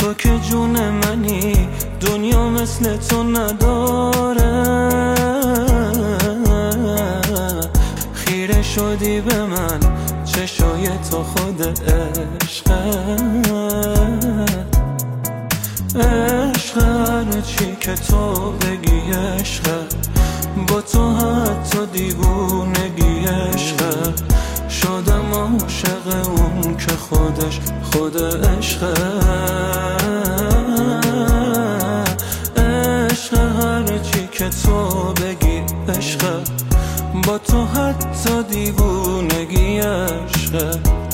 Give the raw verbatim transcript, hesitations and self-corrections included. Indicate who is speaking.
Speaker 1: تو که جون منی، دنیا مثل تو نداره. خیره شدی به من، چشای تو خود عشقه. عشق هر چی که تو بگی عشقه، با تو حتی دیوونگی عشقه. شدم عاشق اون که خودش خود عشقه. عشق هر چی که تو بگی عشقه، با تو حتی دیوونگی عشقه.